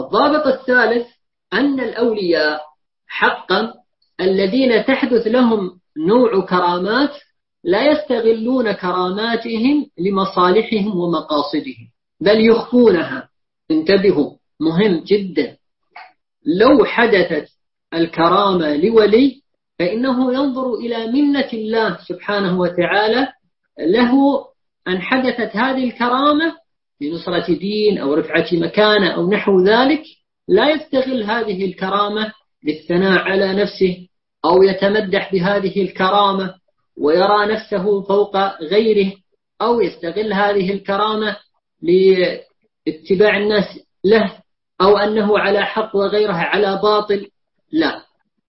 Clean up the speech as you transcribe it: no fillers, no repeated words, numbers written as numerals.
الضابط الثالث أن الأولياء حقا الذين تحدث لهم نوع كرامات لا يستغلون كراماتهم لمصالحهم ومقاصدهم، بل يخفونها. انتبهوا، مهم جدا. لو حدثت الكرامة لولي فإنه ينظر إلى منة الله سبحانه وتعالى له أن حدثت هذه الكرامة لنصرة دين أو رفعة مكانة أو نحو ذلك، لا يستغل هذه الكرامة للثناء على نفسه أو يتمدح بهذه الكرامة ويرى نفسه فوق غيره، أو يستغل هذه الكرامة لاتباع الناس له أو أنه على حق وغيره على باطل. لا،